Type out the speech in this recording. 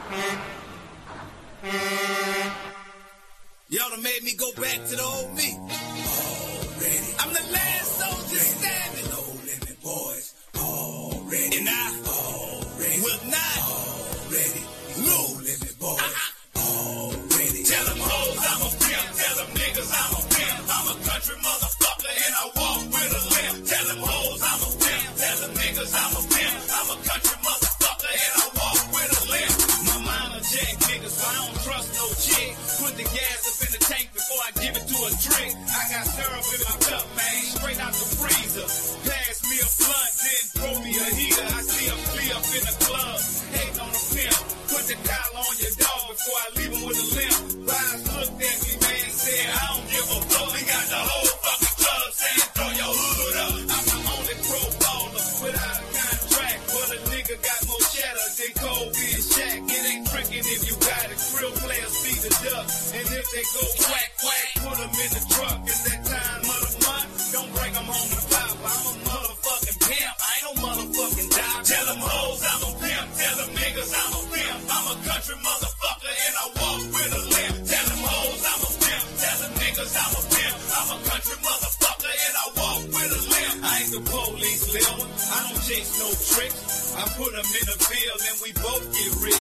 Y'all done made me go back to the old me. Already. I'm the last soldier standing. No limit boys. Already. And I will not already. No limit boys. Already. Tell them hoes I'm a pimp. Tell them niggas I'm a pimp. I'm a country motherfucker and I walk with a limp. Tell them hoes I'm a pimp. Tell them niggas I'm a pimp. I'm a country motherfucker and I walk with a limp. My mind a jack nigga, so I don't trust no chick. Put the gas up in the tank before I give it to a drink. I got syrup in my cup, man, straight out the freezer. Pass me a blunt, then throw me a heater. I see a flea up in the club, hating on a pimp. Put the collar on your dog before I leave him with a limp. Rise looked at me, man, said I don't give a fuck. We got the whole fucking club saying throw your hood up. I'm the only pro baller without a contract, but a nigga got more cheddar than Kobe and Shaq. It ain't tricking if you got it. Real players see the duck, and if they go quack quack, put them in the truck. It's that time of the month. Don't bring them home to pop. I'm a motherfucking pimp. I ain't no motherfucking dog. Tell them hoes I'm a pimp. Tell them niggas I'm a pimp. I'm a country motherfucker and I walk with a limp. Tell them hoes I'm a pimp. Tell them niggas I'm a pimp. I'm a country motherfucker and I walk with a limp. I ain't the police, Lil. I don't chase no tricks. I put them in the field and we both get rich.